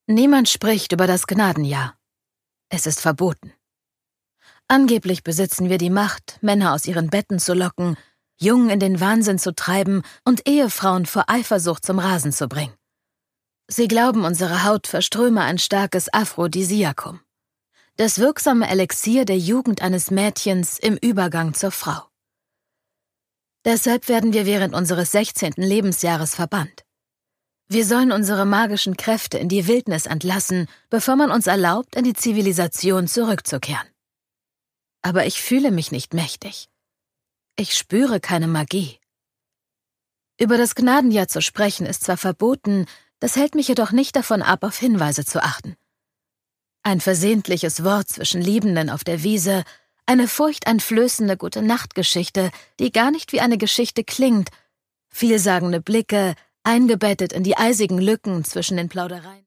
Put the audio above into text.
Niemand spricht über das Gnadenjahr. Es ist verboten. Angeblich besitzen wir die Macht, Männer aus ihren Betten zu locken, Jungen in den Wahnsinn zu treiben und Ehefrauen vor Eifersucht zum Rasen zu bringen. Sie glauben, unsere Haut verströme ein starkes Aphrodisiakum. Das wirksame Elixier der Jugend eines Mädchens im Übergang zur Frau. Deshalb werden wir während unseres 16. Lebensjahres verbannt. Wir sollen unsere magischen Kräfte in die Wildnis entlassen, bevor man uns erlaubt, in die Zivilisation zurückzukehren. Aber ich fühle mich nicht mächtig. Ich spüre keine Magie. Über das Gnadenjahr zu sprechen ist zwar verboten, das hält mich jedoch nicht davon ab, auf Hinweise zu achten. Ein versehentliches Wort zwischen Liebenden auf der Wiese, eine furchteinflößende Gute-Nacht-Geschichte, die gar nicht wie eine Geschichte klingt, vielsagende Blicke, eingebettet in die eisigen Lücken zwischen den Plaudereien.